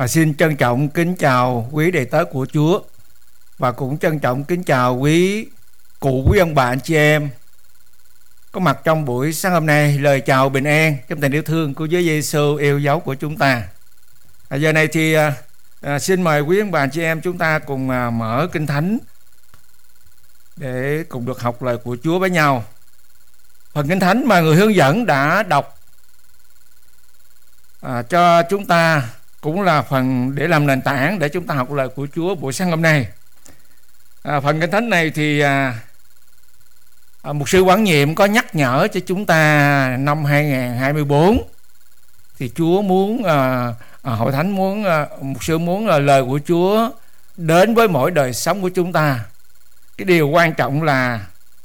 Xin trân trọng kính chào quý đệ tớ của Chúa, và cũng trân trọng kính chào quý cụ, quý ông bà, anh chị em có mặt trong buổi sáng hôm nay. Lời chào bình an trong tình yêu thương của Chúa Giêsu yêu dấu của chúng ta. Giờ này thì xin mời quý ông bà, anh chị em chúng ta cùng mở Kinh Thánh để cùng được học lời của Chúa với nhau. Phần Kinh Thánh mà người hướng dẫn đã đọc cho chúng ta cũng là phần để làm nền tảng để chúng ta học lời của Chúa buổi sáng hôm nay. Phần Kinh Thánh này thì mục sư Quán Nhiệm có nhắc nhở cho chúng ta năm 2024 thì Chúa muốn hội thánh muốn mục sư muốn là lời của Chúa đến với mỗi đời sống của chúng ta. Cái điều quan trọng là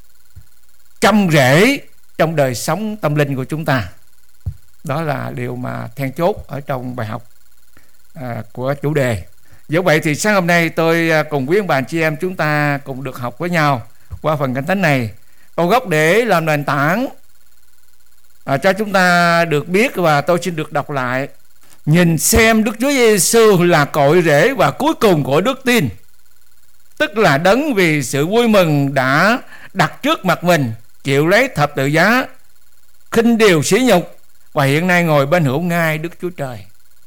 châm rễ trong đời sống tâm linh của chúng ta. Đó là điều mà then chốt ở trong bài học của chủ đề. Do vậy thì sáng hôm nay tôi cùng quý ông bà anh chị em chúng ta cùng được học với nhau qua phần Kinh Thánh này, câu gốc để làm nền tảng cho chúng ta được biết. Và tôi xin được đọc lại: nhìn xem Đức Chúa Giêsu là cội rễ và cuối cùng của đức tin, tức là đấng vì sự vui mừng đã đặt trước mặt mình chịu lấy thập tự giá, khinh điều sỉ nhục, và hiện nay ngồi bên hữu ngai Đức Chúa Trời.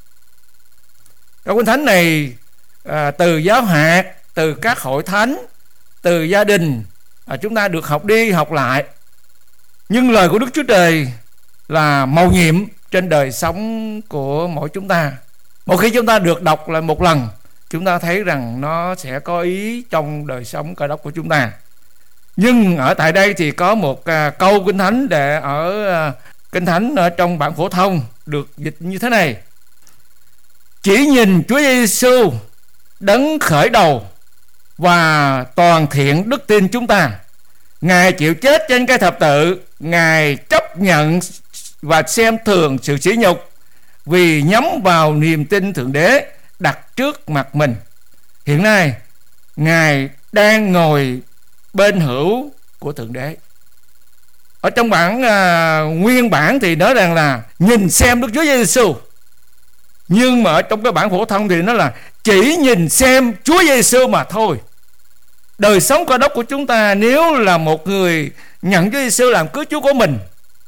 Câu Kinh Thánh này từ giáo hạt, từ các hội thánh, từ gia đình chúng ta được học đi học lại. Nhưng lời của Đức Chúa Trời là mầu nhiệm trên đời sống của mỗi chúng ta. Mỗi khi chúng ta được đọc lại một lần, chúng ta thấy rằng nó sẽ có ý trong đời sống Cơ Đốc của chúng ta. Nhưng ở tại đây thì có một câu Kinh Thánh để ở Kinh Thánh ở trong bản phổ thông được dịch như thế này: chỉ nhìn Chúa Giêsu, đấng khởi đầu và toàn thiện đức tin chúng ta. Ngài chịu chết trên cây thập tự, Ngài chấp nhận và xem thường sự sỉ nhục vì nhắm vào niềm tin Thượng Đế đặt trước mặt mình. Hiện nay Ngài đang ngồi bên hữu của Thượng Đế. Ở trong bản nguyên bản thì nói rằng là nhìn xem Đức Chúa Giêsu, nhưng mà ở trong cái bản phổ thông thì nó là chỉ nhìn xem Chúa Giêsu mà thôi. Đời sống Cơ Đốc của chúng ta, nếu là một người nhận Chúa Giêsu làm cứu Chúa của mình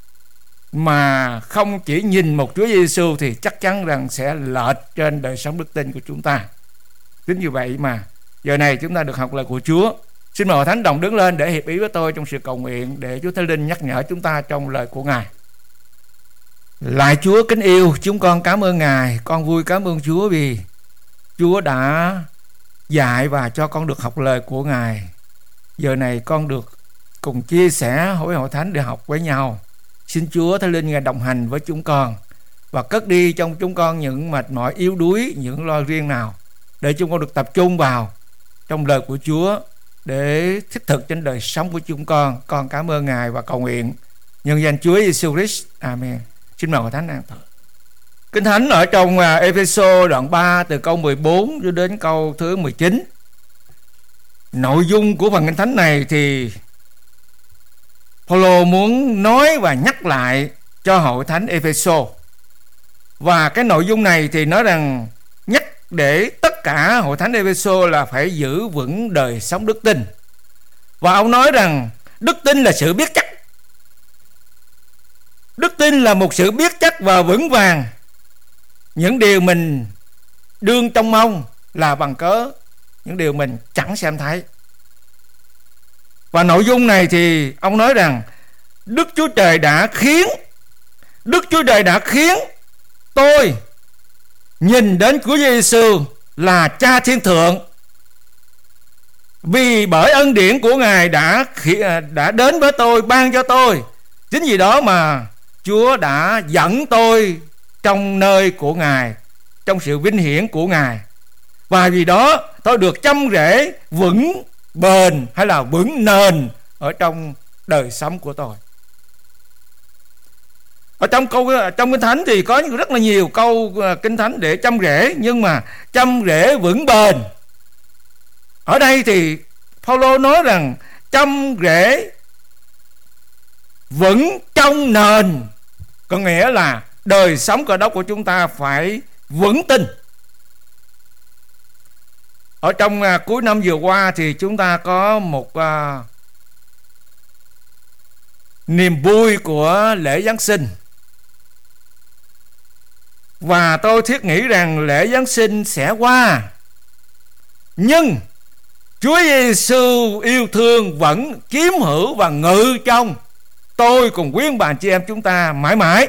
mà không chỉ nhìn một Chúa Giêsu thì chắc chắn rằng sẽ lệch trên đời sống đức tin của chúng ta. Chính vì vậy mà giờ này chúng ta được học lời của Chúa. Xin mời hội thánh đồng đứng lên để hiệp ý với tôi trong sự cầu nguyện để Chúa Thánh Linh nhắc nhở chúng ta trong lời của Ngài. Lạy Chúa kính yêu, chúng con cảm ơn Ngài. Con vui cảm ơn Chúa vì Chúa đã dạy và cho con được học lời của Ngài. Giờ này con được cùng chia sẻ với hội thánh để học với nhau. Xin Chúa Thánh Linh Ngài đồng hành với chúng con và cất đi trong chúng con những mệt mỏi yếu đuối, những lo riêng nào, để chúng con được tập trung vào trong lời của Chúa để thiết thực trên đời sống của chúng con. Con cảm ơn Ngài và cầu nguyện nhân danh Chúa Giêsu Christ. Amen. Xin mời hội thánh an thờ. Kinh Thánh ở trong Ê-phê-sô đoạn 3 từ câu 14 cho đến câu thứ 19. Nội dung của phần Kinh Thánh này thì Phaolô muốn nói và nhắc lại cho hội thánh Ê-phê-sô. Và cái nội dung này thì nói rằng nhắc để tất cả hội thánh Ê-phê-sô là phải giữ vững đời sống đức tin. Và ông nói rằng đức tin là sự biết chắc. Đức tin là một sự biết chắc và vững vàng. Những điều mình đương trông mong là bằng cớ những điều mình chẳng xem thấy. Và nội dung này thì ông nói rằng Đức Chúa Trời đã khiến tôi nhìn đến Chúa Giêsu là Cha Thiên Thượng, vì bởi ân điển của Ngài đã đến với tôi, ban cho tôi. Chính vì đó mà Chúa đã dẫn tôi trong nơi của Ngài, trong sự vinh hiển của Ngài. Và vì đó tôi được châm rễ vững bền hay là vững nền ở trong đời sống của tôi. Ở trong Kinh Thánh thì có rất là nhiều câu Kinh Thánh để châm rễ, nhưng mà châm rễ vững bền. Ở đây thì Phaolô nói rằng châm rễ vững trong nền, có nghĩa là đời sống Cơ Đốc của chúng ta phải vững tin. Ở trong cuối năm vừa qua thì chúng ta có một niềm vui của lễ Giáng sinh. Và tôi thiết nghĩ rằng lễ Giáng sinh sẽ qua, nhưng Chúa Giêsu yêu thương vẫn chiếm hữu và ngự trong tôi cùng quý bà chị em chúng ta mãi mãi.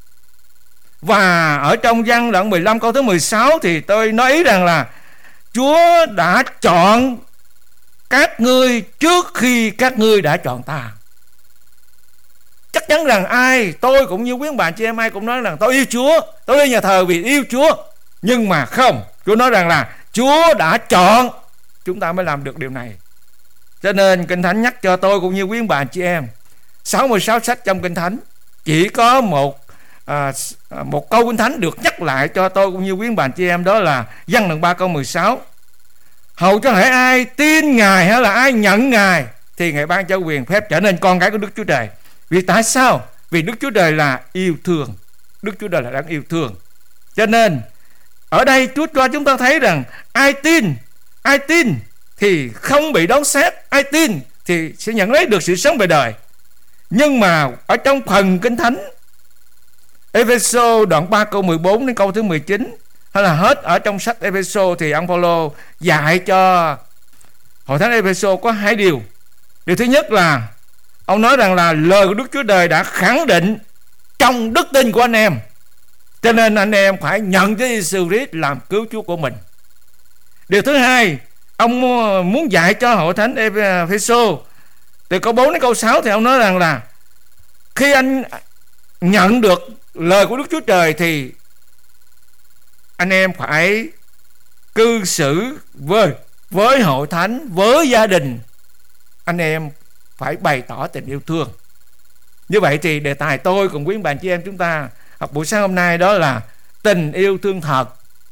Và ở trong Giăng đoạn 15 câu thứ 16 thì tôi nói ý rằng là Chúa đã chọn các ngươi trước khi các ngươi đã chọn ta. Chắc chắn rằng tôi cũng như quý bà chị em ai cũng nói rằng tôi yêu Chúa, tôi đi nhà thờ vì yêu Chúa. Nhưng mà không, Chúa nói rằng là Chúa đã chọn chúng ta mới làm được điều này. Cho nên Kinh Thánh nhắc cho tôi cũng như quý bà chị em, 66 sách trong Kinh Thánh chỉ có một câu Kinh Thánh được nhắc lại cho tôi cũng như quý bà chị em, đó là Giăng đoạn 3 câu 16. Hầu cho hễ ai tin Ngài hay là ai nhận Ngài thì Ngài ban cho quyền phép trở nên con cái của Đức Chúa Trời. Vì tại sao? Vì Đức Chúa Trời là yêu thương. Đức Chúa Trời là đáng yêu thương. Cho nên ở đây Chúa cho chúng ta thấy rằng ai tin thì không bị đoán xét, ai tin thì sẽ nhận lấy được sự sống về đời. Nhưng mà ở trong phần Kinh Thánh Ê-phê-sô đoạn 3 câu 14 đến câu thứ 19, hay là hết ở trong sách Ê-phê-sô, thì ông Phaolô dạy cho hội thánh Ê-phê-sô có hai điều. Điều thứ nhất là ông nói rằng là lời của Đức Chúa Trời đã khẳng định trong đức tin của anh em, cho nên anh em phải nhận Chúa Giêsu Christ làm cứu Chúa của mình. Điều thứ hai, ông muốn dạy cho hội thánh Ê-phê-sô từ câu 4 đến câu 6 thì ông nói rằng là khi anh nhận được lời của Đức Chúa Trời thì anh em phải cư xử với hội thánh, với gia đình, anh em phải bày tỏ tình yêu thương. Như vậy thì đề tài tôi cùng quý bạn chị em chúng ta học buổi sáng hôm nay đó là tình yêu thương thật.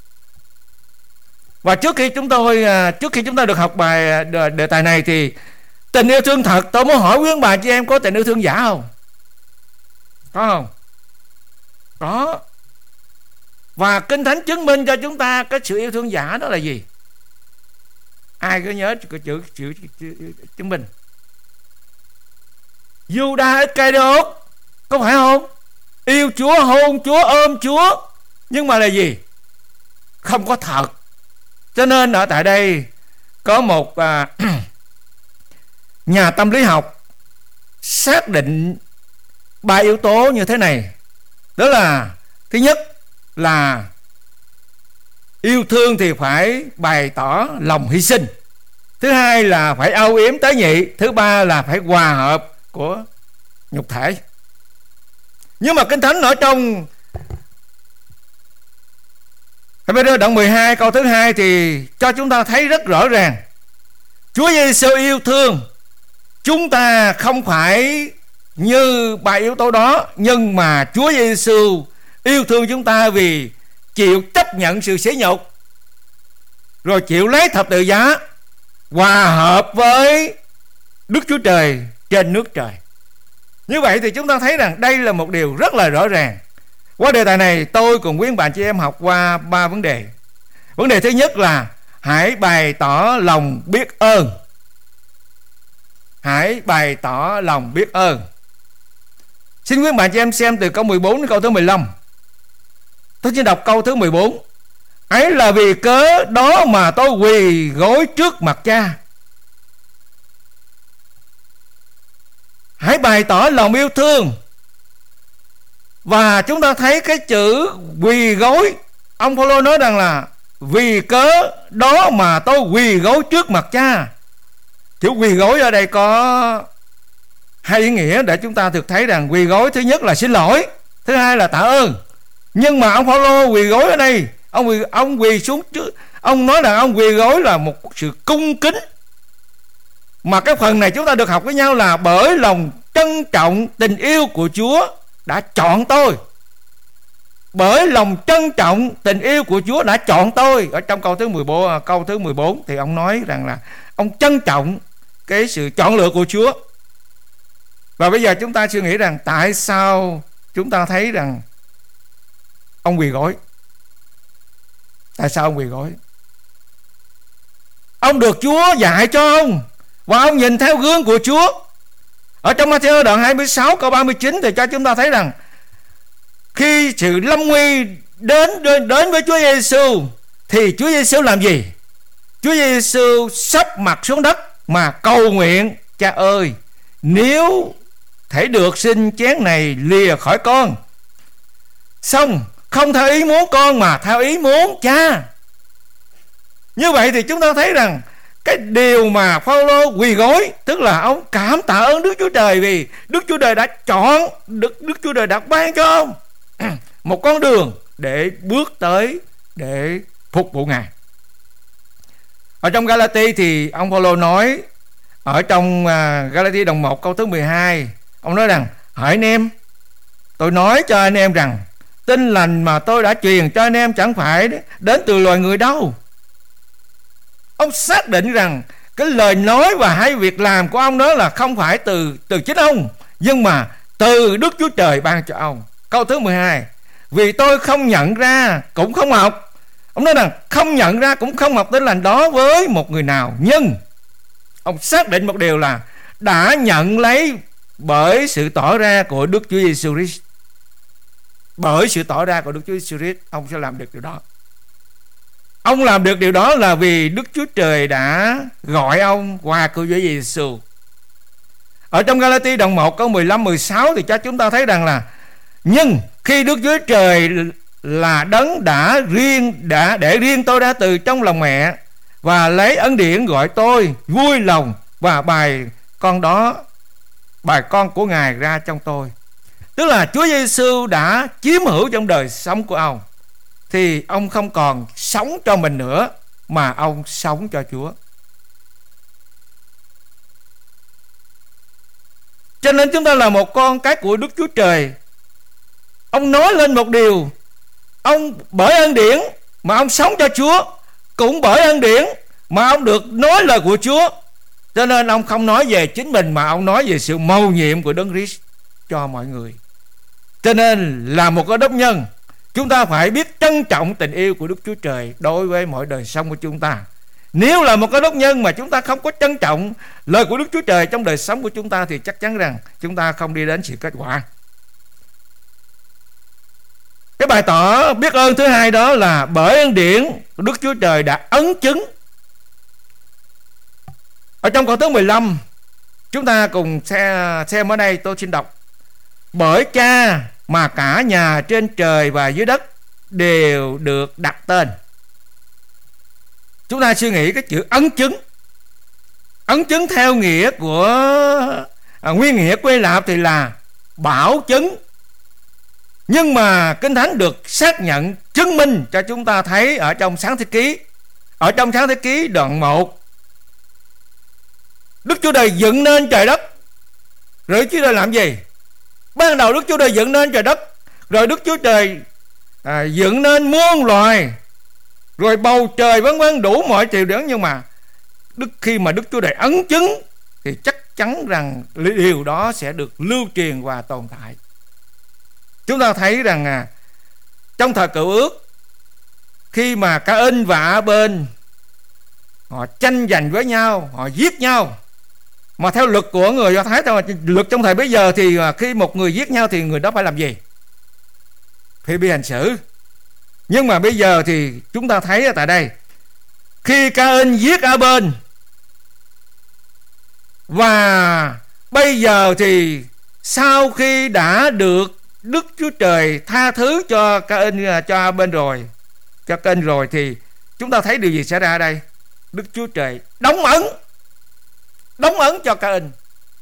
Và trước khi chúng ta được học bài đề tài này thì tình yêu thương thật, tôi muốn hỏi quý bạn chị em có tình yêu thương giả không? Có không? Có. Và Kinh Thánh chứng minh cho chúng ta cái sự yêu thương giả đó là gì? Ai có nhớ chữ chứng minh? Judas Iscariot, có phải không? Yêu Chúa, hôn Chúa, ôm Chúa, nhưng mà là gì? Không có thật. Cho nên ở tại đây có một nhà tâm lý học xác định 3 yếu tố như thế này. Đó là thứ nhất là yêu thương thì phải bày tỏ lòng hy sinh. Thứ hai là phải âu yếm tế nhị. Thứ ba là phải hòa hợp của nhục thể. Nhưng mà Kinh Thánh ở trong Hebrew đoạn 12 câu thứ 2 thì cho chúng ta thấy rất rõ ràng Chúa Giêsu yêu thương chúng ta không phải như 3 yếu tố đó, nhưng mà Chúa Giêsu yêu thương chúng ta vì chịu chấp nhận sự sỉ nhục, rồi chịu lấy thập tự giá, hòa hợp với Đức Chúa Trời trên nước trời. Như vậy thì chúng ta thấy rằng đây là một điều rất là rõ ràng. Qua đề tài này tôi cùng quý bạn chị em học qua 3 vấn đề. Vấn đề thứ nhất là hãy bày tỏ lòng biết ơn. Hãy bày tỏ lòng biết ơn. Xin quý bạn chị em xem từ câu 14 đến câu thứ 15. Tôi chỉ đọc câu thứ 14. Ấy là vì cớ đó mà tôi quỳ gối trước mặt Cha. Hãy bày tỏ lòng yêu thương. Và chúng ta thấy cái chữ quỳ gối, ông Phaolô nói rằng là vì cớ đó mà tôi quỳ gối trước mặt Cha. Chữ quỳ gối ở đây có hai ý nghĩa để chúng ta thực thấy rằng quỳ gối thứ nhất là xin lỗi, thứ hai là tạ ơn. Nhưng mà ông Phaolô quỳ gối ở đây, ông quỳ xuống trước, ông nói rằng ông quỳ gối là một sự cung kính. Mà cái phần này chúng ta được học với nhau là bởi lòng trân trọng tình yêu của Chúa đã chọn tôi. Bởi lòng trân trọng tình yêu của Chúa đã chọn tôi. Ở trong câu thứ 14 thì ông nói rằng là ông trân trọng cái sự chọn lựa của Chúa. Và bây giờ chúng ta suy nghĩ rằng tại sao chúng ta thấy rằng ông quỳ gối? Tại sao ông quỳ gối? Ông được Chúa dạy cho ông, và ông nhìn theo gương của Chúa. Ở trong Ma-thi-ơ đoạn 26 câu 39 thì cho chúng ta thấy rằng khi sự lâm nguy đến với Chúa Giêsu thì Chúa Giêsu làm gì? Chúa Giêsu sắp mặt xuống đất mà cầu nguyện: Cha ơi, nếu thể được, xin chén này lìa khỏi con, xong không theo ý muốn con mà theo ý muốn Cha. Như vậy thì chúng ta thấy rằng cái điều mà Phao-lô quỳ gối, tức là ông cảm tạ ơn Đức Chúa Trời vì Đức Chúa Trời đã chọn, Đức Chúa Trời đã ban cho ông một con đường để bước tới để phục vụ Ngài. Ở trong Ga-la-ti thì ông Phao-lô nói, ở trong Ga-la-ti đoạn 1 câu thứ 12, ông nói rằng: hỡi anh em, tôi nói cho anh em rằng tin lành mà tôi đã truyền cho anh em chẳng phải đến từ loài người đâu. Ông xác định rằng cái lời nói và hay việc làm của ông đó là không phải từ chính ông, nhưng mà từ Đức Chúa Trời ban cho ông. Câu thứ 12: vì tôi không nhận ra cũng không học. Ông nói rằng không nhận ra cũng không học tin lành đó với một người nào, nhưng ông xác định một điều là đã nhận lấy bởi sự tỏ ra của Đức Chúa Giêsu Christ. Bởi sự tỏ ra của Đức Chúa Giêsu Christ, ông sẽ làm được điều đó. Ông làm được điều đó là vì Đức Chúa Trời đã gọi ông qua của Chúa Giêsu. Ở trong Ga-la-ti đoạn 1 câu 15-16 thì cho chúng ta thấy rằng là: nhưng khi Đức Chúa Trời là đấng đã để riêng tôi ra từ trong lòng mẹ, và lấy ân điển gọi tôi vui lòng, và bài con của Ngài ra trong tôi. Tức là Chúa Giêsu đã chiếm hữu trong đời sống của ông, thì ông không còn sống cho mình nữa, mà ông sống cho Chúa. Cho nên chúng ta là một con cái của Đức Chúa Trời. Ông nói lên một điều, ông bởi ân điển mà ông sống cho Chúa, cũng bởi ân điển mà ông được nói lời của Chúa. Cho nên ông không nói về chính mình, mà ông nói về sự mầu nhiệm của Đấng Christ cho mọi người. Cho nên là một cái đốc nhân, chúng ta phải biết trân trọng tình yêu của Đức Chúa Trời đối với mọi đời sống của chúng ta. Nếu là một cái đốc nhân mà chúng ta không có trân trọng lời của Đức Chúa Trời trong đời sống của chúng ta, thì chắc chắn rằng chúng ta không đi đến sự kết quả. Cái bày tỏ biết ơn thứ hai đó là bởi ân điển Đức Chúa Trời đã ấn chứng. Ở trong câu thứ 15, chúng ta cùng xem ở đây, tôi xin đọc: bởi Cha mà cả nhà trên trời và dưới đất đều được đặt tên. Chúng ta suy nghĩ cái chữ ấn chứng. Ấn chứng theo nghĩa của nguyên nghĩa của Hy Lạp thì là bảo chứng. Nhưng mà Kinh Thánh được xác nhận, chứng minh cho chúng ta thấy ở trong Sáng Thế Ký. Ở trong Sáng Thế Ký đoạn 1, Đức Chúa Trời dựng nên trời đất. Rồi Đức Chúa Trời làm gì? Ban đầu Đức Chúa Trời dựng nên trời đất, rồi Đức Chúa Trời dựng nên muôn loài, rồi bầu trời vân vân, đủ mọi triều điển. Nhưng mà khi mà Đức Chúa Trời ấn chứng thì chắc chắn rằng điều đó sẽ được lưu truyền và tồn tại. Chúng ta thấy rằng trong thời Cựu Ước, khi mà Ca-in và A-bên họ tranh giành với nhau, họ giết nhau, mà theo luật của người Do Thái, theo luật trong thời bây giờ thì khi một người giết nhau thì người đó phải làm gì? Phải bị hành xử. Nhưng mà bây giờ thì chúng ta thấy ở tại đây, khi Ca-in giết A-bên, và bây giờ thì sau khi đã được Đức Chúa Trời tha thứ cho Ca-in, cho A-bên rồi, cho Ca-in rồi, thì chúng ta thấy điều gì xảy ra ở đây? Đức Chúa Trời đóng ấn cho Ca-in.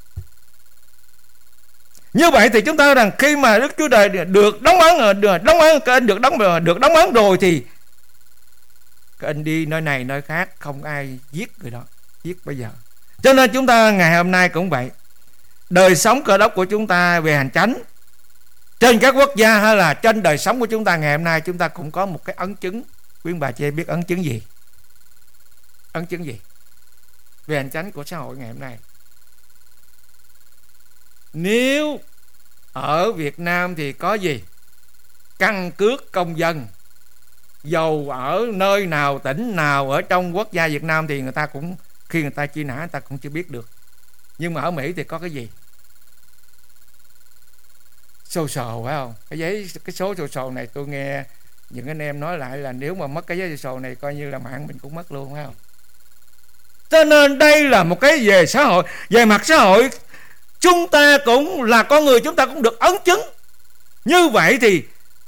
Như vậy thì chúng ta rằng khi mà Đức Chúa Trời được đóng ấn, Ca-in được đóng ấn rồi, thì Ca-in đi nơi này nơi khác, không ai giết người đó, giết bây giờ. Cho nên chúng ta ngày hôm nay cũng vậy. Đời sống Cơ Đốc của chúng ta về hành chánh trên các quốc gia, hay là trên đời sống của chúng ta ngày hôm nay, chúng ta cũng có một cái ấn chứng. Quý bà chị biết ấn chứng gì? Ấn chứng gì về hành chánh của xã hội ngày hôm nay? Nếu ở Việt Nam thì có gì? Căn cước công dân dầu ở nơi nào, tỉnh nào ở trong quốc gia Việt Nam thì người ta cũng, khi người ta truy nã người ta cũng chưa biết được. Nhưng mà ở Mỹ thì có cái gì? Xô xồ phải không? Cái số xô xồ này tôi nghe những anh em nói lại là nếu mà mất cái giấy xô xồ này coi như là mạng mình cũng mất luôn, phải không? Cho nên đây là một cái về xã hội, về mặt xã hội chúng ta cũng là con người, chúng ta cũng được ấn chứng. Như vậy thì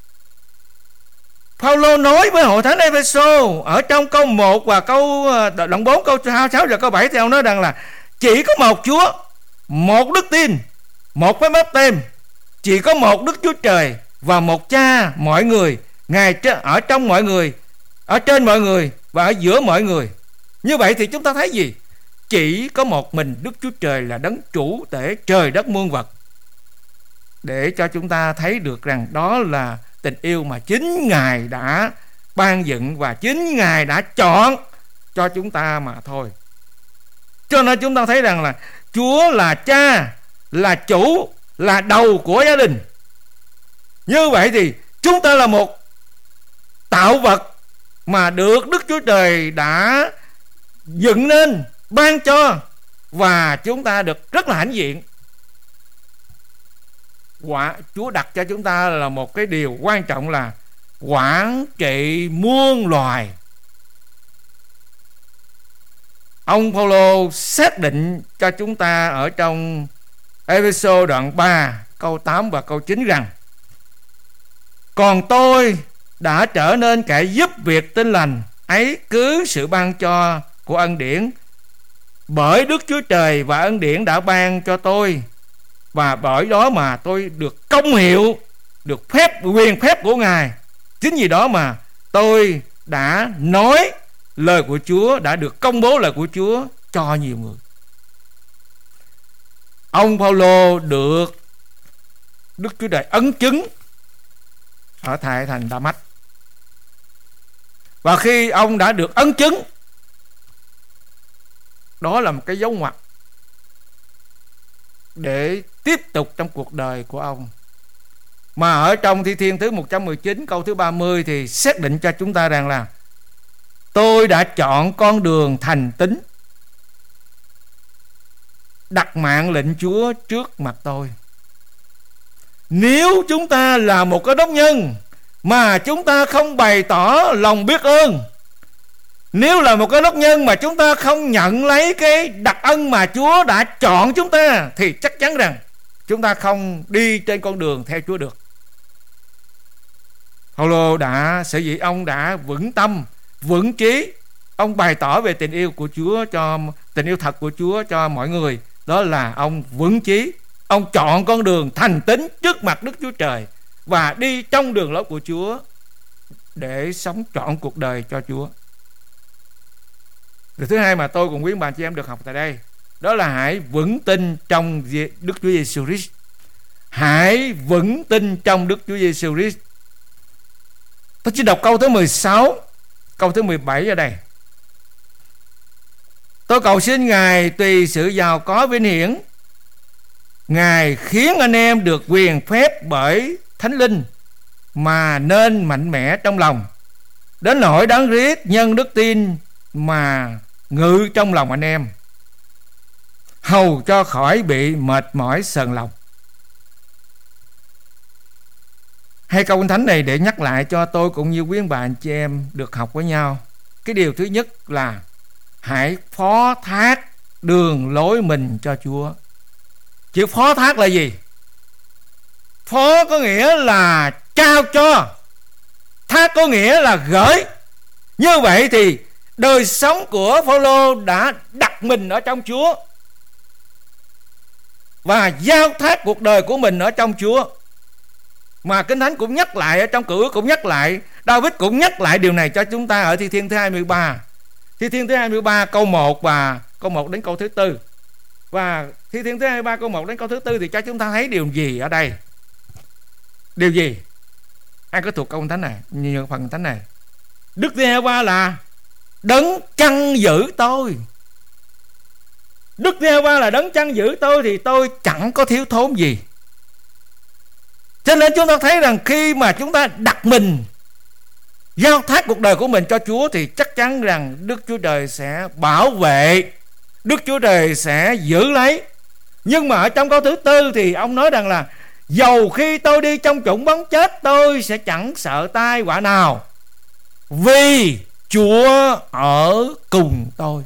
Phaolô nói với hội thánh Ê-phê-sô ở trong câu 1 và đoạn 4, câu 6 và câu 7 thì ông nói rằng là chỉ có một Chúa, một đức tin, một phép báp têm, chỉ có một Đức Chúa Trời và một Cha mọi người, Ngài ở trong mọi người, ở trên mọi người và ở giữa mọi người. Như vậy thì chúng ta thấy gì? Chỉ có một mình Đức Chúa Trời là đấng chủ tể trời đất muôn vật, để cho chúng ta thấy được rằng đó là tình yêu mà chính Ngài đã ban dựng và chính Ngài đã chọn cho chúng ta mà thôi. Cho nên chúng ta thấy rằng là Chúa là Cha, là chủ, là đầu của gia đình. Như vậy thì chúng ta là một tạo vật mà được Đức Chúa Trời đã dựng nên, ban cho, và chúng ta được rất là hãnh diện. Chúa đặt cho chúng ta là một cái điều quan trọng là quản trị muôn loài. Ông Phaolô xác định cho chúng ta ở trong Ê-phê-sô đoạn 3 câu 8 và câu 9 rằng: còn tôi đã trở nên kẻ giúp việc tin lành ấy cứ sự ban cho của ân điển, bởi Đức Chúa Trời và ân điển đã ban cho tôi, và bởi đó mà tôi được công hiệu, được quyền phép của Ngài. Chính vì đó mà tôi đã nói lời của Chúa, đã được công bố lời của Chúa cho nhiều người. Ông Phaolô được Đức Chúa Trời ấn chứng ở tại thành Đa-mách, và khi ông đã được ấn chứng, đó là một cái dấu ngoặt để tiếp tục trong cuộc đời của ông. Mà ở trong Thi Thiên thứ 119 câu thứ 30 thì xác định cho chúng ta rằng là tôi đã chọn con đường thành tín, đặt mạng lệnh Chúa trước mặt tôi. Nếu chúng ta là một cái đốc nhân mà chúng ta không bày tỏ lòng biết ơn, nếu là một cái đốc nhân mà chúng ta không nhận lấy cái đặc ân mà Chúa đã chọn chúng ta, thì chắc chắn rằng chúng ta không đi trên con đường theo Chúa được. Phaolô sở dĩ ông đã vững tâm, vững chí, ông bày tỏ về tình yêu của Chúa, cho tình yêu thật của Chúa cho mọi người. Đó là ông vững chí, ông chọn con đường thành tín trước mặt Đức Chúa Trời và đi trong đường lối của Chúa để sống trọn cuộc đời cho Chúa. Điều thứ hai mà tôi cùng quý bà chị em được học tại đây, đó là hãy vững tin trong Đức Chúa Giêsu Christ. Hãy vững tin trong Đức Chúa Giêsu Christ. Tôi chỉ đọc câu thứ 16, câu thứ 17 ở đây. Tôi cầu xin Ngài tùy sự giàu có vinh hiển, Ngài khiến anh em được quyền phép bởi Thánh Linh mà nên mạnh mẽ trong lòng, đến nỗi đáng riết nhân đức tin mà ngự trong lòng anh em, hầu cho khỏi bị mệt mỏi sờn lòng. Hai câu Kinh Thánh này để nhắc lại cho tôi cũng như quý bà anh chị em được học với nhau. Cái điều thứ nhất là hãy phó thác đường lối mình cho Chúa. Chữ phó thác là gì? Phó có nghĩa là trao cho, thác có nghĩa là gửi. Như vậy thì đời sống của Phaolô đã đặt mình ở trong Chúa và giao thác cuộc đời của mình ở trong Chúa. Mà Kinh Thánh cũng nhắc lại, ở trong Cựu Ước cũng nhắc lại, David cũng nhắc lại điều này cho chúng ta ở Thi Thiên thứ 23. Thi Thiên thứ 23 câu 1 và câu 1 đến câu thứ 4. Và Thi Thiên thứ 23 câu 1 đến câu thứ 4 thì cho chúng ta thấy điều gì ở đây? Điều gì? Ai có thuộc câu Thánh này, như phần Thánh này? Đức Giê-hô-va là đấng chăn giữ tôi. Đức Giê-hô-va là đấng chăn giữ tôi thì tôi chẳng có thiếu thốn gì. Cho nên chúng ta thấy rằng khi mà chúng ta đặt mình giao thác cuộc đời của mình cho Chúa, thì chắc chắn rằng Đức Chúa Trời sẽ bảo vệ, Đức Chúa Trời sẽ giữ lấy. Nhưng mà ở trong câu thứ tư thì ông nói rằng là dầu khi tôi đi trong chủng bóng chết, tôi sẽ chẳng sợ tai họa nào, vì Chúa ở cùng tôi.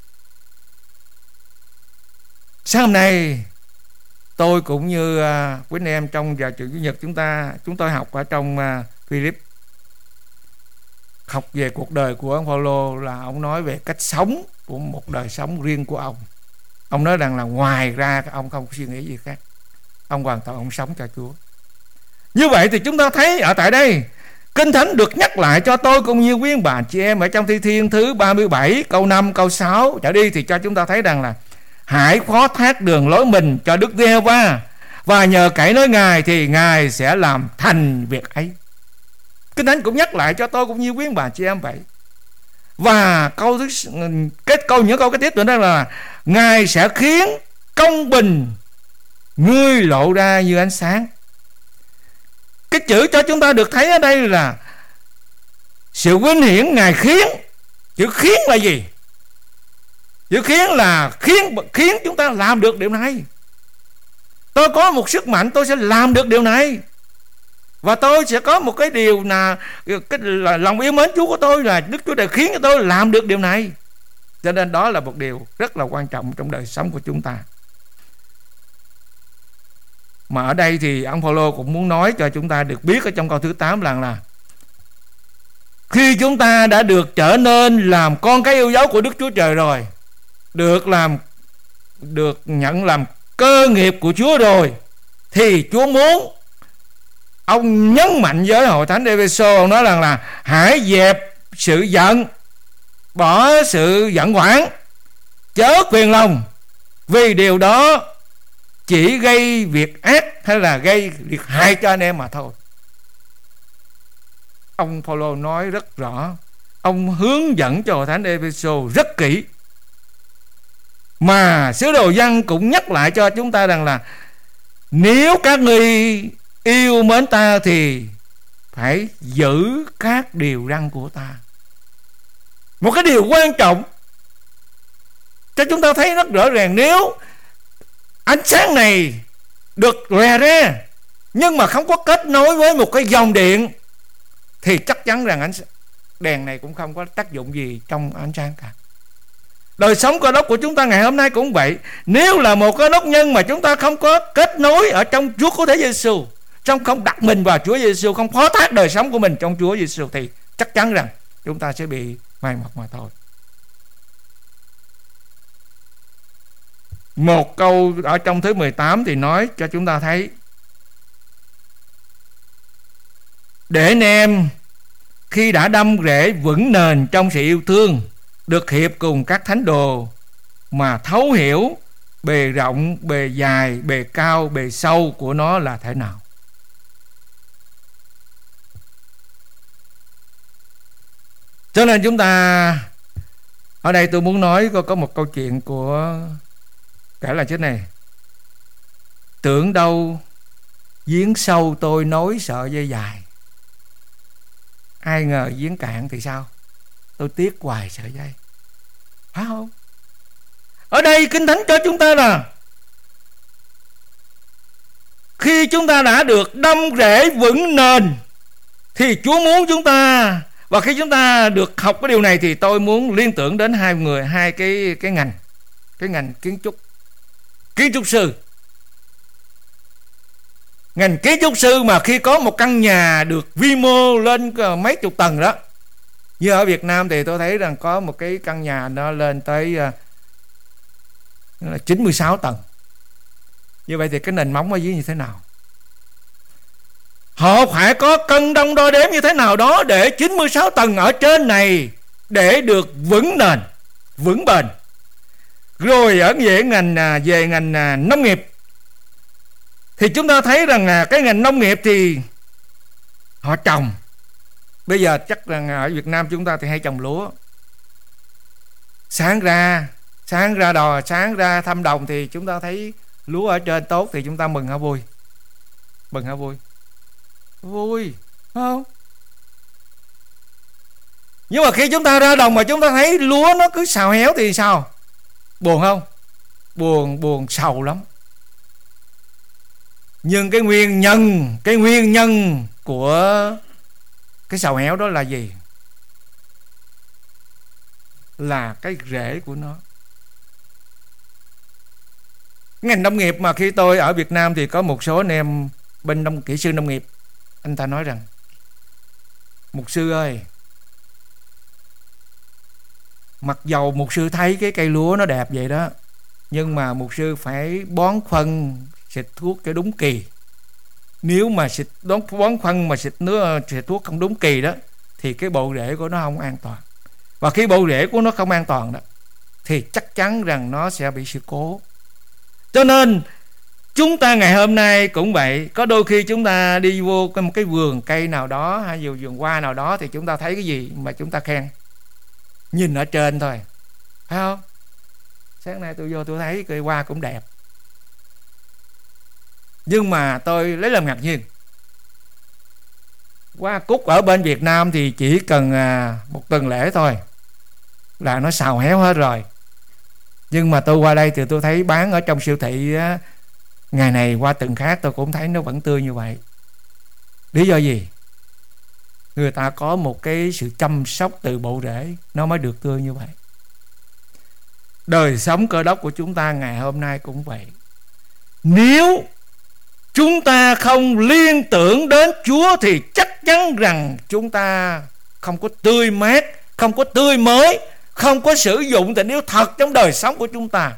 Sáng hôm nay tôi cũng như quý anh em trong giờ chủ nhật chúng tôi học ở trong Philip, học về cuộc đời của ông Phaolô, là ông nói về cách sống của một đời sống riêng của ông. Ông nói rằng là ngoài ra ông không suy nghĩ gì khác, ông hoàn toàn ông sống cho Chúa. Như vậy thì chúng ta thấy ở tại đây Kinh Thánh được nhắc lại cho tôi cũng như quý bà chị em ở trong Thi Thiên thứ 37 câu 5 câu 6 trở đi, thì cho chúng ta thấy rằng là hãy phó thác đường lối mình cho Đức Giê-hô-va, và nhờ cậy nơi Ngài thì Ngài sẽ làm thành việc ấy. Kinh Thánh cũng nhắc lại cho tôi cũng như quý bà chị em vậy. Và những câu kế tiếp nữa đó là Ngài sẽ khiến công bình ngươi lộ ra như ánh sáng. Cái chữ cho chúng ta được thấy ở đây là sự vinh hiển Ngài khiến. Chữ khiến là gì? Chữ khiến là khiến chúng ta làm được điều này. Tôi có một sức mạnh, tôi sẽ làm được điều này, và tôi sẽ có một cái điều là lòng yêu mến Chúa của tôi, là Đức Chúa Trời khiến cho tôi làm được điều này. Cho nên đó là một điều rất là quan trọng trong đời sống của chúng ta. Mà ở đây thì ông Phaolô cũng muốn nói cho chúng ta được biết ở trong câu thứ 8 là khi chúng ta đã được trở nên làm con cái yêu dấu của Đức Chúa Trời rồi, được nhận làm cơ nghiệp của Chúa rồi, thì Chúa muốn, ông nhấn mạnh với hội thánh Ê-phê-sô, ông nói rằng là hãy dẹp sự giận, bỏ sự giận hoảng, chớ phiền lòng, vì điều đó chỉ gây việc ác hay là gây việc hại cho anh em mà thôi. Ông Phaolô nói rất rõ, ông hướng dẫn cho hội thánh Ê-phê-sô rất kỹ. Mà sứ đồ Giăng cũng nhắc lại cho chúng ta rằng là nếu các ngươi yêu mến ta thì phải giữ các điều răn của ta. Một cái điều quan trọng cho chúng ta thấy rất rõ ràng, nếu ánh sáng này được lòe ra nhưng mà không có kết nối với một cái dòng điện thì chắc chắn rằng đèn này cũng không có tác dụng gì trong ánh sáng cả. Đời sống cơ đốc của chúng ta ngày hôm nay cũng vậy. Nếu là một cơ đốc nhân mà chúng ta không có kết nối ở trong Chúa Cứu Thế Giêsu, không đặt mình vào Chúa Giêsu, không phó thác đời sống của mình trong Chúa Giêsu, thì chắc chắn rằng chúng ta sẽ bị mai một mà thôi. Một câu ở trong thứ 18 thì nói cho chúng ta thấy: để anh em khi đã đâm rễ vững nền trong sự yêu thương, được hiệp cùng các thánh đồ mà thấu hiểu bề rộng, bề dài, bề cao, bề sâu của nó là thế nào. Cho nên chúng ta ở đây tôi muốn nói có một câu chuyện của kể là thế này: tưởng đâu giếng sâu tôi nối sợ dây dài, ai ngờ giếng cạn thì sao, tôi tiếc hoài sợi dây. Phải không? Ở đây Kinh Thánh cho chúng ta là khi chúng ta đã được đâm rễ vững nền thì Chúa muốn chúng ta, và khi chúng ta được học cái điều này thì tôi muốn liên tưởng đến hai cái ngành kiến trúc sư. Ngành kiến trúc sư mà khi có một căn nhà được vi mô lên mấy chục tầng đó, như ở Việt Nam thì tôi thấy rằng có một cái căn nhà nó lên tới 96 tầng. Như vậy thì cái nền móng ở dưới như thế nào? Họ phải có cân đong đo đếm như thế nào đó để 96 tầng ở trên này để được vững nền, vững bền. Rồi ở về ngành nông nghiệp thì chúng ta thấy rằng cái ngành nông nghiệp thì họ trồng. Bây giờ chắc là ở Việt Nam chúng ta thì hay trồng lúa. Sáng ra thăm đồng thì chúng ta thấy lúa ở trên tốt thì chúng ta mừng hả vui? Mừng hả vui? Vui, không? Nhưng mà khi chúng ta ra đồng mà chúng ta thấy lúa nó cứ xào héo thì sao? Buồn không? Buồn sầu lắm. Nhưng cái nguyên nhân của cái xào héo đó là gì? Là cái rễ của nó. Ngành nông nghiệp mà khi tôi ở Việt Nam thì có một số anh em bên kỹ sư nông nghiệp, anh ta nói rằng: mục sư ơi, mặc dầu mục sư thấy cái cây lúa nó đẹp vậy đó, nhưng mà mục sư phải bón phân, xịt thuốc cho đúng kỳ. Nếu mà bón phân mà xịt thuốc không đúng kỳ đó thì cái bộ rễ của nó không an toàn. Và khi bộ rễ của nó không an toàn đó thì chắc chắn rằng nó sẽ bị sự cố. Cho nên chúng ta ngày hôm nay cũng vậy. Có đôi khi chúng ta đi vô một cái vườn cây nào đó hay vườn hoa nào đó thì chúng ta thấy cái gì mà chúng ta khen? Nhìn ở trên thôi, phải không? Sáng nay tôi vô tôi thấy cây hoa cũng đẹp, nhưng mà tôi lấy làm ngạc nhiên. Hoa cúc ở bên Việt Nam thì chỉ cần một tuần lễ thôi là nó xào héo hết rồi. Nhưng mà tôi qua đây thì tôi thấy bán ở trong siêu thị ngày này qua tuần khác tôi cũng thấy nó vẫn tươi như vậy. Lý do gì? Người ta có một cái sự chăm sóc từ bộ rễ nó mới được tươi như vậy. Đời sống Cơ Đốc của chúng ta ngày hôm nay cũng vậy. Nếu chúng ta không liên tưởng đến Chúa thì chắc chắn rằng chúng ta không có tươi mát, không có tươi mới, không có sử dụng tình yêu thật trong đời sống của chúng ta.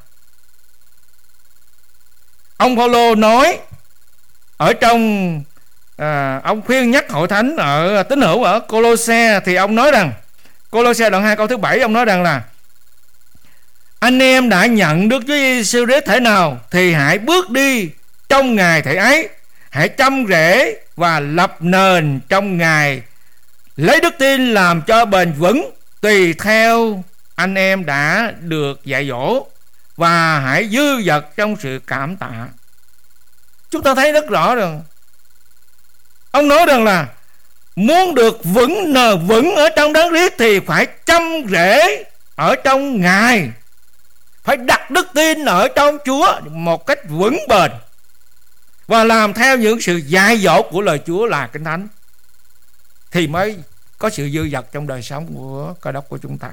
Ông Phaolô nói ở trong ông khuyên nhắc hội thánh ở tín hữu ở Cô-lô-se, thì ông nói rằng, Cô-lô-se đoạn 2 câu thứ 7, ông nói rằng là: anh em đã nhận Đức Chúa Giêsu Christ thể nào thì hãy bước đi trong Ngài thể ấy, hãy chăm rễ và lập nền trong Ngài, lấy đức tin làm cho bền vững tùy theo anh em đã được dạy dỗ, và hãy dư dật trong sự cảm tạ. Chúng ta thấy rất rõ rồi. Ông nói rằng là muốn được vững ở trong Đấng Christ thì phải chăm rễ ở trong Ngài, phải đặt đức tin ở trong Chúa một cách vững bền, và làm theo những sự dạy dỗ của lời Chúa là Kinh Thánh, thì mới có sự dư dật trong đời sống của Cơ Đốc của chúng ta.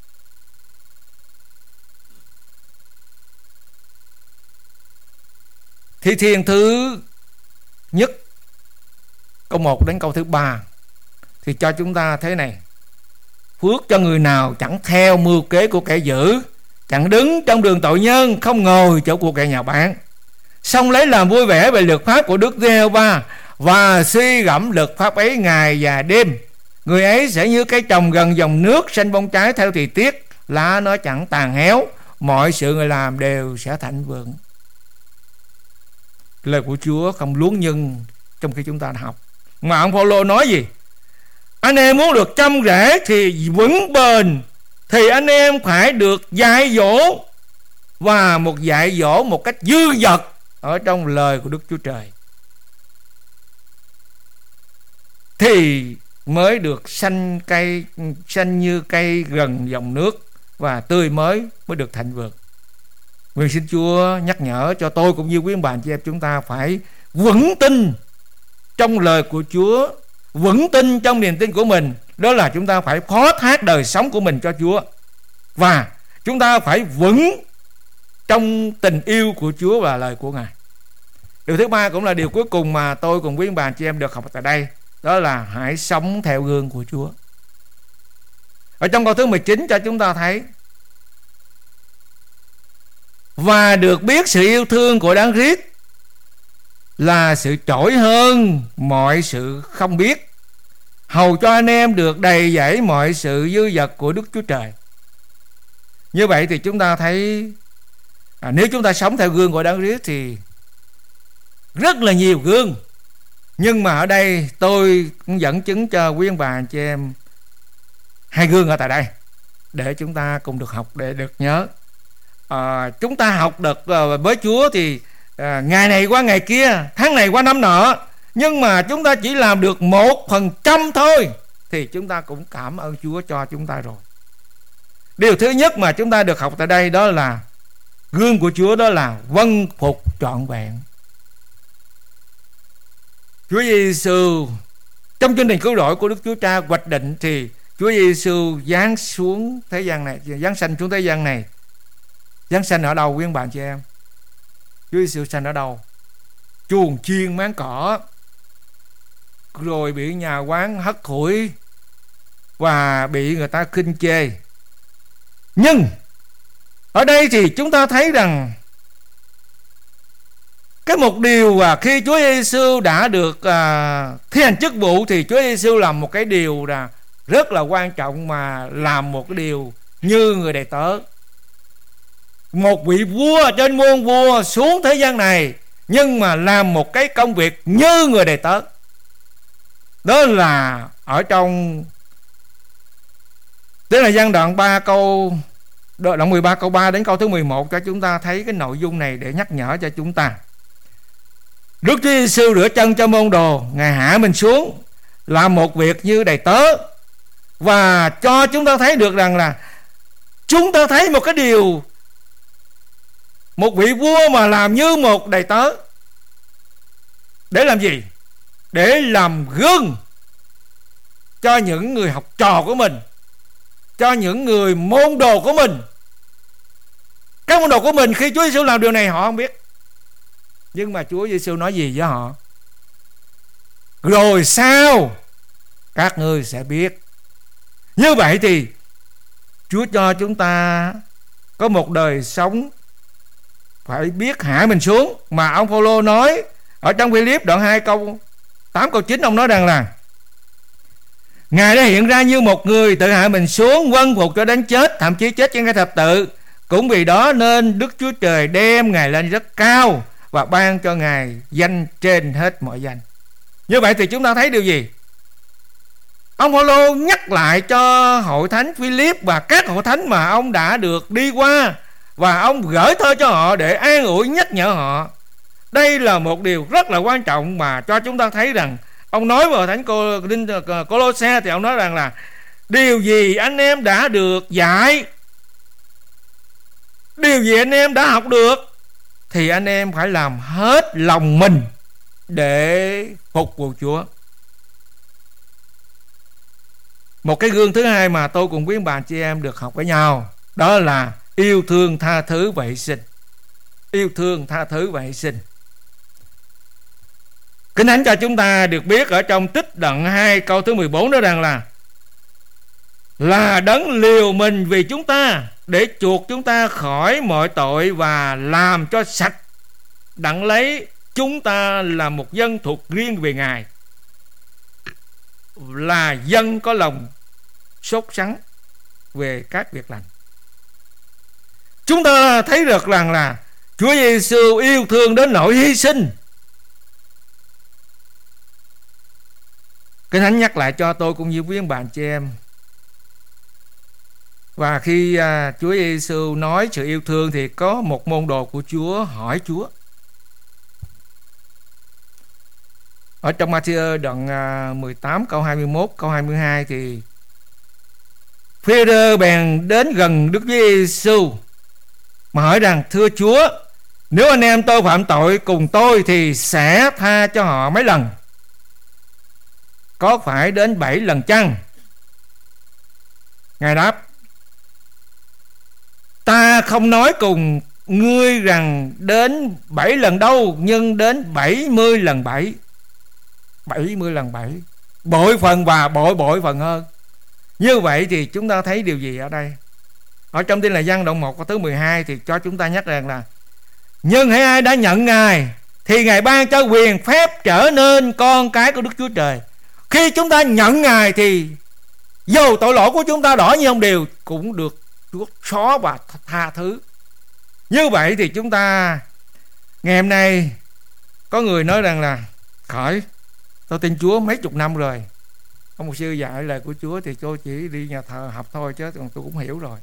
Thi Thiên thứ nhất câu 1 đến câu thứ 3 thì cho chúng ta thế này: phước cho người nào chẳng theo mưu kế của kẻ dữ, chẳng đứng trong đường tội nhân, không ngồi chỗ của kẻ nhạo báng, song lấy làm vui vẻ về luật pháp của Đức Giê-hô-va, và suy gẫm luật pháp ấy ngày và đêm. Người ấy sẽ như cây trồng gần dòng nước, xanh bông trái theo thì tiết, lá nó chẳng tàn héo, mọi sự người làm đều sẽ thịnh vượng. Lời của Chúa không luống nhân trong khi chúng ta học. Mà ông Phaolô nói gì? Anh em muốn được chăm rễ thì vững bền thì anh em phải được dạy dỗ, và một dạy dỗ một cách dư dật ở trong lời của Đức Chúa Trời, thì mới được xanh như cây gần dòng nước, và tươi mới được thịnh vượng. Nguyện xin Chúa nhắc nhở cho tôi cũng như quý ông bà chị em chúng ta phải vững tin trong lời của Chúa, vững tin trong niềm tin của mình. Đó là chúng ta phải phó thác đời sống của mình cho Chúa, và chúng ta phải vững trong tình yêu của Chúa và lời của Ngài. Điều thứ 3 cũng là điều cuối cùng mà tôi cùng quý ông bà chị em được học tại đây, đó là hãy sống theo gương của Chúa. Ở trong câu thứ 19 cho chúng ta thấy: và được biết sự yêu thương của Đấng Christ là sự trỗi hơn mọi sự không biết, hầu cho anh em được đầy dẫy mọi sự dư dật của Đức Chúa Trời. Như vậy thì chúng ta thấy nếu chúng ta sống theo gương của Đấng Christ thì rất là nhiều gương. Nhưng mà ở đây tôi cũng dẫn chứng cho quý ông bà anh chị em 2 gương ở tại đây để chúng ta cùng được học, để được nhớ. Chúng ta học được với Chúa thì ngày này qua ngày kia, tháng này qua năm nọ, nhưng mà chúng ta chỉ làm được 1% thôi thì chúng ta cũng cảm ơn Chúa cho chúng ta rồi. Điều thứ nhất mà chúng ta được học tại đây đó là gương của Chúa, đó là vâng phục trọn vẹn. Chúa Giêsu trong chương trình cứu rỗi của Đức Chúa Cha hoạch định thì Chúa Giêsu giáng xuống thế gian này, giáng sanh xuống thế gian này. Giáng sanh ở đâu quý ông bạn chị em? Chúa Giêsu sanh ở đâu? Chuồng chiên máng cỏ, rồi bị nhà quán hất hủi và bị người ta khinh chê. Nhưng ở đây thì chúng ta thấy rằng cái một điều khi Chúa Giêsu đã được thi hành chức vụ thì Chúa Giêsu làm một cái điều là rất là quan trọng, mà làm một cái điều như người đầy tớ. Một vị vua trên muôn vua xuống thế gian này, nhưng mà làm một cái công việc như người đầy tớ. Đó là ở trong Thế là gian đoạn 13 câu 3 đến câu thứ 11 cho chúng ta thấy cái nội dung này để nhắc nhở cho chúng ta. Đức Chúa Giêsu rửa chân cho môn đồ, Ngài hạ mình xuống làm một việc như đầy tớ, và cho chúng ta thấy được rằng là chúng ta thấy một cái điều, một vị vua mà làm như một đầy tớ. Để làm gì? Để làm gương cho những người học trò của mình, cho những người môn đồ của mình. Các môn đồ của mình khi Chúa Giêsu làm điều này họ không biết, nhưng mà Chúa Giêsu nói gì với họ? Rồi sau các ngươi sẽ biết. Như vậy thì Chúa cho chúng ta có một đời sống phải biết hạ mình xuống. Mà ông Phaolô nói ở trong Philip đoạn 2 câu 8 câu 9, ông nói rằng là Ngài đã hiện ra như một người tự hạ mình xuống, vâng phục cho đến chết, thậm chí chết trên cây thập tự. Cũng vì đó nên Đức Chúa Trời đem Ngài lên rất cao và ban cho Ngài danh trên hết mọi danh. Như vậy thì chúng ta thấy điều gì? Ông Phaolô nhắc lại cho hội thánh Philip và các hội thánh mà ông đã được đi qua, và ông gửi thơ cho họ để an ủi nhắc nhở họ. Đây là một điều rất là quan trọng mà cho chúng ta thấy rằng ông nói vào thánh Cô-lô-se thì ông nói rằng là điều gì anh em đã được dạy, điều gì anh em đã học được thì anh em phải làm hết lòng mình để phục vụ Chúa. Một cái gương thứ hai mà tôi cùng quý bà chị em được học với nhau, đó là yêu thương, tha thứ và hy sinh. Yêu thương, tha thứ và hy sinh. Kinh Thánh cho chúng ta được biết ở trong Tích đoạn 2 câu thứ 14 đó rằng là đấng liều mình vì chúng ta để chuộc chúng ta khỏi mọi tội và làm cho sạch, đặng lấy chúng ta là một dân thuộc riêng về Ngài, là dân có lòng sốt sắng về các việc lành. Chúng ta thấy được rằng là Chúa Giêsu yêu thương đến nỗi hy sinh. Kinh Thánh nhắc lại cho tôi cũng như quý bạn chị em. Và khi Chúa Giêsu nói sự yêu thương thì có một môn đồ của Chúa hỏi Chúa. Ở trong Ma-thi-ơ đoạn 18 câu 21 câu 22 thì Phê-rơ bèn đến gần Đức Chúa Giêsu mà hỏi rằng: Thưa Chúa, nếu anh em tôi phạm tội cùng tôi thì sẽ tha cho họ mấy lần? Có phải đến 7 lần chăng? Ngài đáp: Ta không nói cùng ngươi rằng đến 7 lần đâu, nhưng đến 70 lần 7. 70 lần 7, bội phần và bội phần hơn. Như vậy thì chúng ta thấy điều gì ở đây? Ở trong Tin Lành Giăng đoạn 1 câu thứ 12 thì cho chúng ta nhắc rằng là: Nhưng hãy ai đã nhận Ngài thì Ngài ban cho quyền phép trở nên con cái của Đức Chúa Trời. Khi chúng ta nhận Ngài thì dầu tội lỗi của chúng ta đỏ như hồng điều cũng được Chúa xóa và tha thứ. Như vậy thì chúng ta ngày hôm nay có người nói rằng là: Khởi, tôi tin Chúa mấy chục năm rồi, ông mục sư dạy lời của Chúa thì tôi chỉ đi nhà thờ học thôi, chứ còn tôi cũng hiểu rồi.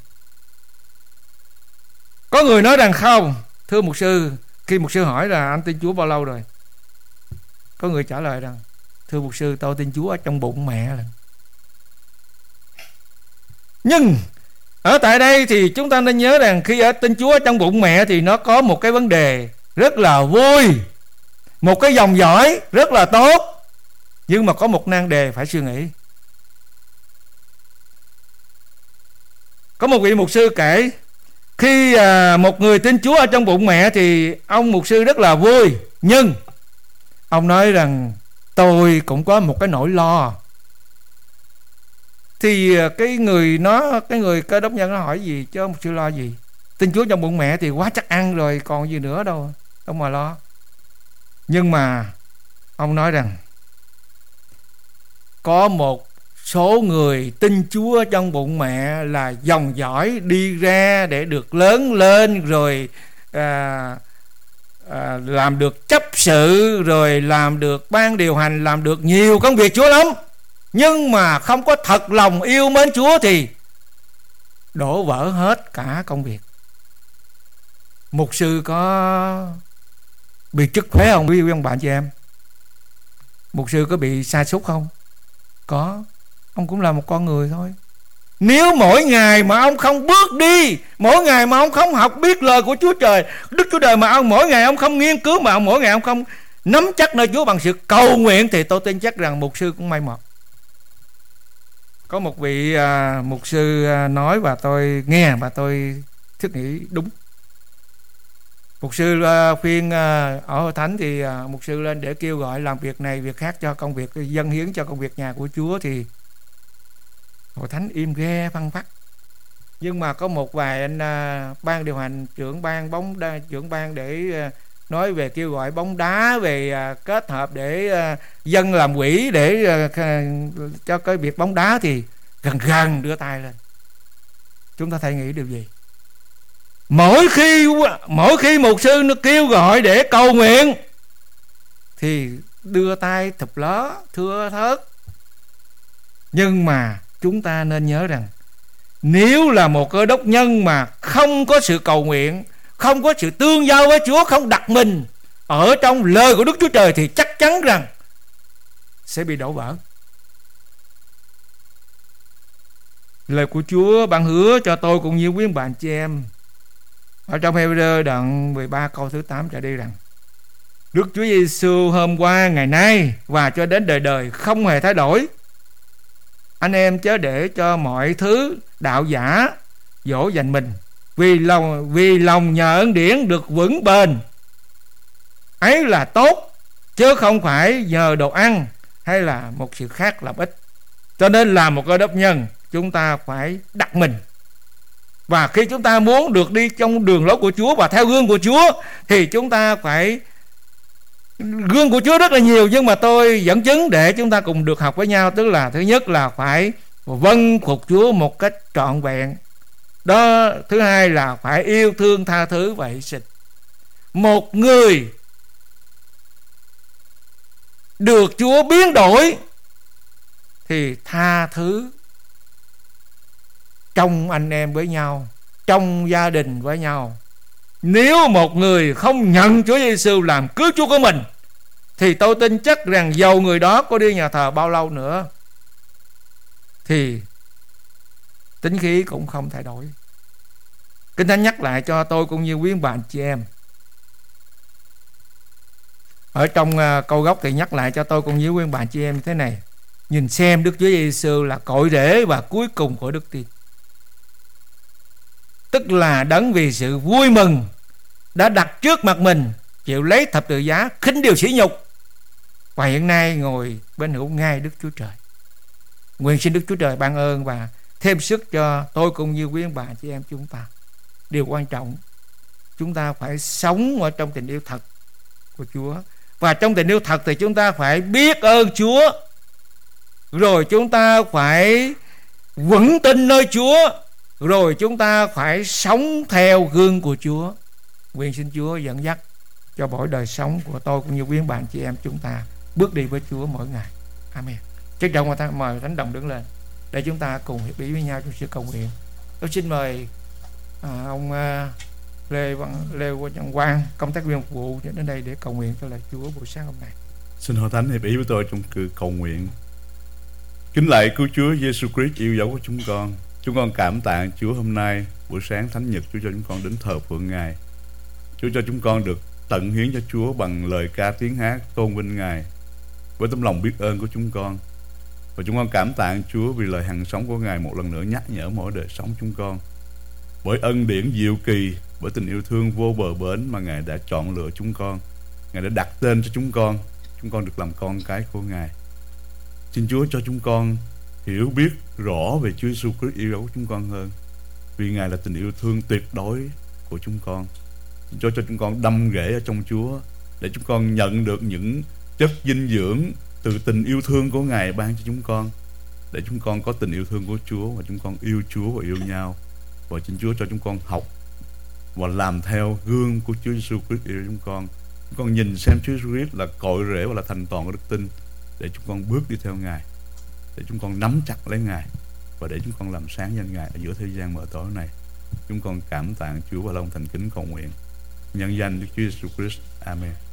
Có người nói rằng không, thưa mục sư, khi mục sư hỏi là anh tin Chúa bao lâu rồi, có người trả lời rằng: Thưa mục sư, tôi tin Chúa ở trong bụng mẹ lần. Nhưng ở tại đây thì chúng ta nên nhớ rằng khi ở tin Chúa trong bụng mẹ thì nó có một cái vấn đề rất là vui, một cái dòng dõi rất là tốt, nhưng mà có một nan đề phải suy nghĩ. Có một vị mục sư kể, khi một người tin Chúa ở trong bụng mẹ thì ông mục sư rất là vui, nhưng ông nói rằng tôi cũng có một cái nỗi lo. Thì cái người Cơ Đốc nhân nó hỏi gì chứ mục sư lo gì? Tin Chúa trong bụng mẹ thì quá chắc ăn rồi, còn gì nữa đâu mà lo. Nhưng mà ông nói rằng có một số người tin Chúa trong bụng mẹ là dòng dõi đi ra để được lớn lên, rồi làm được chấp sự, rồi làm được ban điều hành, làm được nhiều công việc Chúa lắm, nhưng mà không có thật lòng yêu mến Chúa thì đổ vỡ hết cả công việc. Mục sư có bị chức phế không quý ông bạn chị em? Mục sư có bị sa sút không? Có. Ông cũng là một con người thôi. Nếu mỗi ngày mà ông không bước đi, mỗi ngày mà ông không học biết lời của Chúa Trời, Đức Chúa Trời, mà ông mỗi ngày ông không nghiên cứu, mà ông mỗi ngày ông không nắm chắc nơi Chúa bằng sự cầu nguyện, thì tôi tin chắc rằng mục sư cũng may mọt. Có một vị mục sư nói và tôi nghe và tôi thiết nghĩ đúng. Mục sư khuyên ở Hội Thánh thì mục sư lên để kêu gọi làm việc này việc khác cho công việc dâng hiến cho công việc nhà của Chúa, thì Hội Thánh im re phăng phắc. Nhưng mà có một vài anh ban điều hành, trưởng ban để nói về kêu gọi bóng đá, về kết hợp để dân làm quỹ để cho cái việc bóng đá, thì gần đưa tay lên. Chúng ta thấy nghĩ điều gì? Mỗi khi mục sư nó kêu gọi để cầu nguyện thì đưa tay thụp ló thưa thớt. Nhưng mà chúng ta nên nhớ rằng nếu là một Cơ Đốc nhân mà không có sự cầu nguyện, không có sự tương giao với Chúa, không đặt mình ở trong lời của Đức Chúa Trời, thì chắc chắn rằng sẽ bị đổ vỡ. Lời của Chúa ban hứa cho tôi cũng như quý bạn chị em ở trong Hebrew đoạn 13 câu thứ 8 trở đi rằng Đức Chúa Giêsu hôm qua, ngày nay và cho đến đời đời không hề thay đổi. Anh em chớ để cho mọi thứ đạo giả dỗ dành mình, vì lòng nhờ ân điển được vững bền ấy là tốt, chứ không phải nhờ đồ ăn hay là một sự khác làm ích. Cho nên là một Cơ Đốc nhân, chúng ta phải đặt mình. Và khi chúng ta muốn được đi trong đường lối của Chúa và theo gương của Chúa, thì chúng ta phải, gương của Chúa rất là nhiều, nhưng mà tôi dẫn chứng để chúng ta cùng được học với nhau. Tức là thứ nhất là phải vâng phục Chúa một cách trọn vẹn đó. Thứ hai là phải yêu thương, tha thứ và hy sinh. Một người được Chúa biến đổi thì tha thứ trong anh em với nhau, trong gia đình với nhau. Nếu một người không nhận Chúa Giêsu làm cứu Chúa của mình, thì tôi tin chắc rằng dầu người đó có đi nhà thờ bao lâu nữa thì tính khí cũng không thay đổi. Kinh Thánh nhắc lại cho tôi cũng như quý bạn chị em, ở trong câu gốc thì nhắc lại cho tôi cũng như quý bạn chị em như thế này: nhìn xem Đức Chúa Giêsu là cội rễ và cuối cùng của đức tin, tức là đấng vì sự vui mừng đã đặt trước mặt mình chịu lấy thập tự giá, khinh điều sỉ nhục, và hiện nay ngồi bên hữu ngai Đức Chúa Trời. Nguyện xin Đức Chúa Trời ban ơn và thêm sức cho tôi cũng như quý bà chị em chúng ta. Điều quan trọng, chúng ta phải sống ở trong tình yêu thật của Chúa. Và trong tình yêu thật thì chúng ta phải biết ơn Chúa, rồi chúng ta phải vững tin nơi Chúa, rồi chúng ta phải sống theo gương của Chúa. Nguyện xin Chúa dẫn dắt cho mỗi đời sống của tôi cũng như quý bạn chị em chúng ta bước đi với Chúa mỗi ngày. Amen. Trân trọng và mời Thánh Đồng đứng lên để chúng ta cùng hiệp ý với nhau trong sự cầu nguyện. Tôi xin mời ông Lê Văn Quang, công tác viên phục vụ, đến đây để cầu nguyện cho lời Chúa buổi sáng hôm nay. Xin Hội Thánh hiệp ý với tôi trong cử cầu nguyện. Kính lạy cứu Chúa Giêsu Christ yêu dấu của chúng con. Chúng con cảm tạ Chúa hôm nay buổi sáng Thánh Nhật, Chúa cho chúng con đến thờ phượng Ngài. Chúa cho chúng con được tận hiến cho Chúa bằng lời ca tiếng hát tôn vinh Ngài với tấm lòng biết ơn của chúng con. Và chúng con cảm tạ Chúa vì lời hằng sống của Ngài một lần nữa nhắc nhở mỗi đời sống chúng con. Bởi ân điển diệu kỳ, bởi tình yêu thương vô bờ bến mà Ngài đã chọn lựa chúng con. Ngài đã đặt tên cho chúng con được làm con cái của Ngài. Xin Chúa cho chúng con hiểu biết rõ về Chúa Giêsu Christ yêu dấu chúng con hơn, vì Ngài là tình yêu thương tuyệt đối của chúng con. Xin Chúa cho chúng con đâm rễ ở trong Chúa, để chúng con nhận được những chất dinh dưỡng từ tình yêu thương của Ngài ban cho chúng con, để chúng con có tình yêu thương của Chúa và chúng con yêu Chúa và yêu nhau. Và xin Chúa cho chúng con học và làm theo gương của Chúa Giêsu Christ yêu chúng con. Chúng con nhìn xem Chúa Giêsu Christ là cội rễ và là thành toàn của đức tin, để chúng con bước đi theo Ngài, để chúng con nắm chặt lấy Ngài và để chúng con làm sáng danh Ngài ở giữa thế gian mờ tối này. Chúng con cảm tạ Chúa và lòng thành kính cầu nguyện nhân danh Đức Chúa Giêsu Christ. Amen.